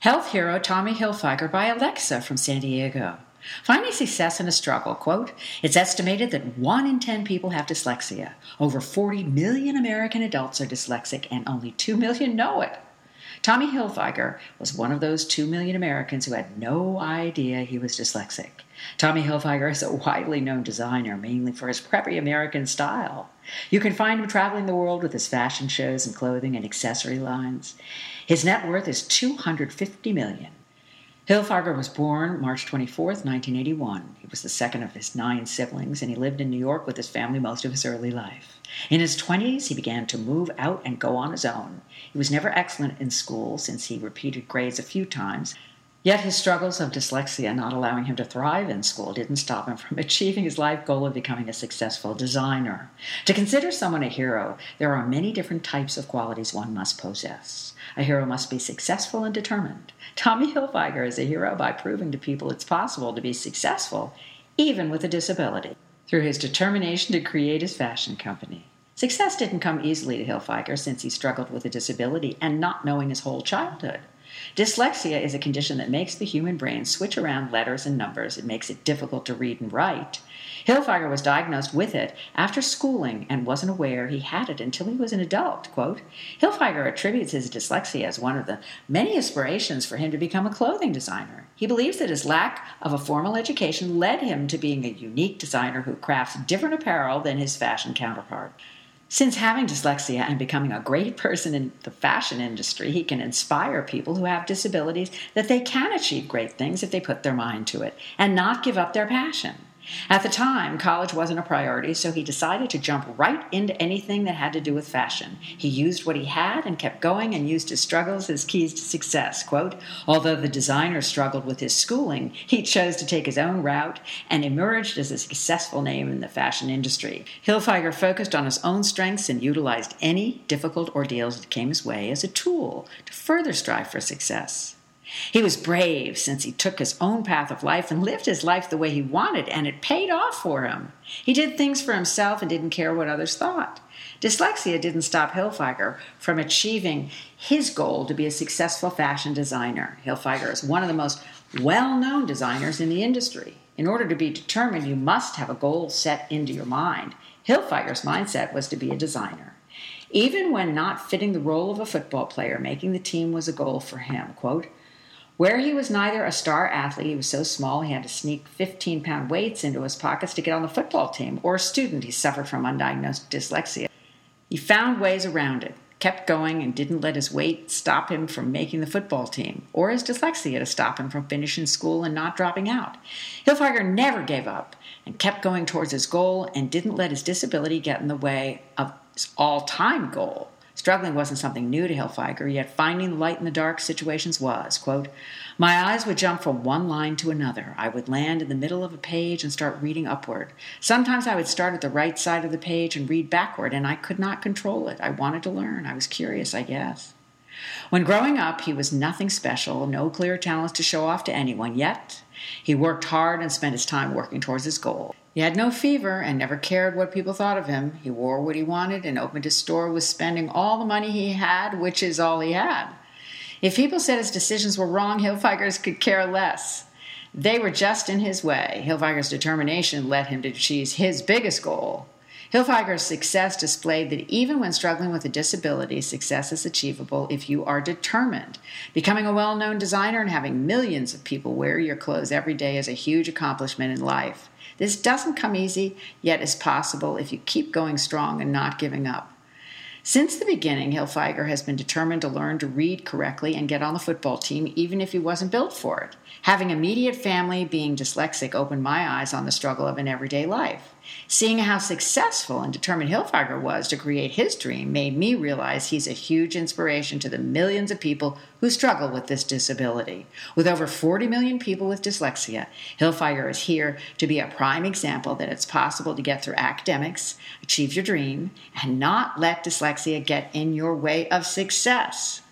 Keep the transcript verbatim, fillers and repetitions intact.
Health hero Tommy Hilfiger by Alexa from San Diego. Finding success in a struggle, quote, it's estimated that one in ten people have dyslexia. Over forty million American adults are dyslexic and only two million know it. Tommy Hilfiger was one of those two million Americans who had no idea he was dyslexic. Tommy Hilfiger is a widely known designer, mainly for his preppy American style. You can find him traveling the world with his fashion shows and clothing and accessory lines. His net worth is two hundred fifty million dollars. Hilfiger was born March twenty-fourth, nineteen eighty-one. He was the second of his nine siblings, and he lived in New York with his family most of his early life. In his twenties, he began to move out and go on his own. He was never excellent in school, since he repeated grades a few times. Yet his struggles of dyslexia not allowing him to thrive in school didn't stop him from achieving his life goal of becoming a successful designer. To consider someone a hero, there are many different types of qualities one must possess. A hero must be successful and determined. Tommy Hilfiger is a hero by proving to people it's possible to be successful, even with a disability, through his determination to create his fashion company. Success didn't come easily to Hilfiger, since he struggled with a disability and not knowing his whole childhood. Dyslexia is a condition that makes the human brain switch around letters and numbers. It makes it difficult to read and write. Hilfiger was diagnosed with it after schooling and wasn't aware he had it until he was an adult. Quote, Hilfiger attributes his dyslexia as one of the many inspirations for him to become a clothing designer. He believes that his lack of a formal education led him to being a unique designer who crafts different apparel than his fashion counterpart. Since having dyslexia and becoming a great person in the fashion industry, he can inspire people who have disabilities that they can achieve great things if they put their mind to it and not give up their passion. At the time, college wasn't a priority, so he decided to jump right into anything that had to do with fashion. He used what he had and kept going and used his struggles as keys to success. Quote, although the designer struggled with his schooling, he chose to take his own route and emerged as a successful name in the fashion industry. Hilfiger focused on his own strengths and utilized any difficult ordeals that came his way as a tool to further strive for success. He was brave, since he took his own path of life and lived his life the way he wanted, and it paid off for him. He did things for himself and didn't care what others thought. Dyslexia didn't stop Hilfiger from achieving his goal to be a successful fashion designer. Hilfiger is one of the most well-known designers in the industry. In order to be determined, you must have a goal set into your mind. Hilfiger's mindset was to be a designer. Even when not fitting the role of a football player, making the team was a goal for him. Quote, where he was neither a star athlete, he was so small he had to sneak fifteen-pound weights into his pockets to get on the football team, or a student, he suffered from undiagnosed dyslexia. He found ways around it, kept going, and didn't let his weight stop him from making the football team, or his dyslexia to stop him from finishing school and not dropping out. Hilfiger never gave up and kept going towards his goal and didn't let his disability get in the way of his all-time goal. Struggling wasn't something new to Hilfiger, yet finding the light in the dark situations was. Quote, my eyes would jump from one line to another. I would land in the middle of a page and start reading upward. Sometimes I would start at the right side of the page and read backward, and I could not control it. I wanted to learn. I was curious, I guess. When growing up, he was nothing special, no clear talents to show off to anyone, yet he worked hard and spent his time working towards his goal. He had no fever and never cared what people thought of him. He wore what he wanted and opened his store with spending all the money he had, which is all he had. If people said his decisions were wrong, Hilfiger's could care less. They were just in his way. Hilfiger's determination led him to achieve his biggest goal. Hilfiger's success displayed that even when struggling with a disability, success is achievable if you are determined. Becoming a well-known designer and having millions of people wear your clothes every day is a huge accomplishment in life. This doesn't come easy, yet is possible if you keep going strong and not giving up. Since the beginning, Hilfiger has been determined to learn to read correctly and get on the football team, even if he wasn't built for it. Having immediate family being dyslexic opened my eyes on the struggle of an everyday life. Seeing how successful and determined Hilfiger was to create his dream made me realize he's a huge inspiration to the millions of people who struggle with this disability. With over forty million people with dyslexia, Hilfiger is here to be a prime example that it's possible to get through academics, achieve your dream, and not let dyslexia get in your way of success.